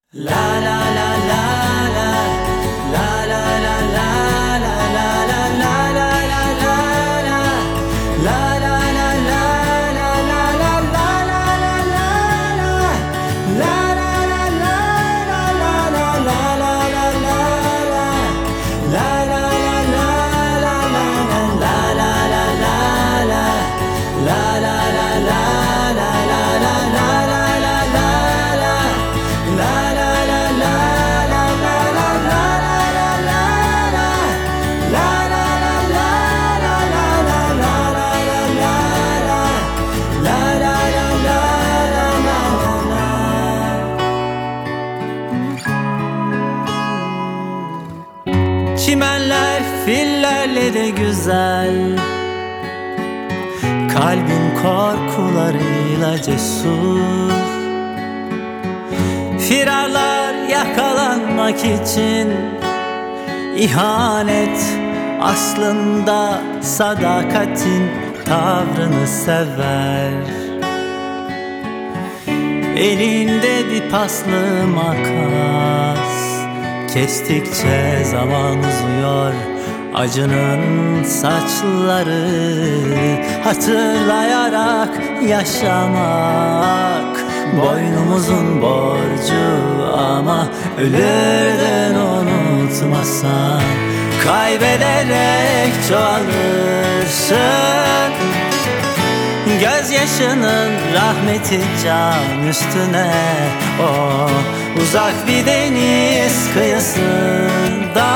Çimenler fillerle de güzel, kalbin korkularıyla cesur. Firarlar yakalanmak için, ihanet aslında sadakatin tavrını sever. Elinde bir paslı makas, kestikçe zaman uzuyor. Acının saçları hatırlayarak yaşamak boynumuzun borcu, ama ölürden unutmasan kaybederek çoğalırsın. Gözyaşının rahmeti can üstüne, o uzak bir deniz kıyısında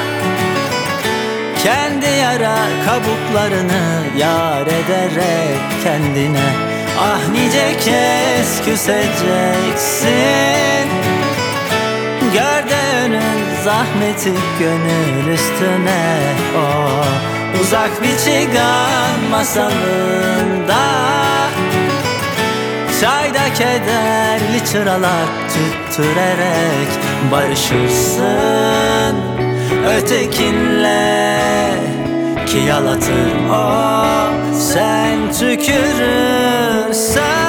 kendi yara kabuklarını yar ederek kendine ah nice kez küseceksin. Gördüğünün zahmeti gönül üstüne, o uzak bir çıgan masalında çayda kederli çıralar tüttürerek barışırsın ötekinle, ki yalatır o sen tükürürsen.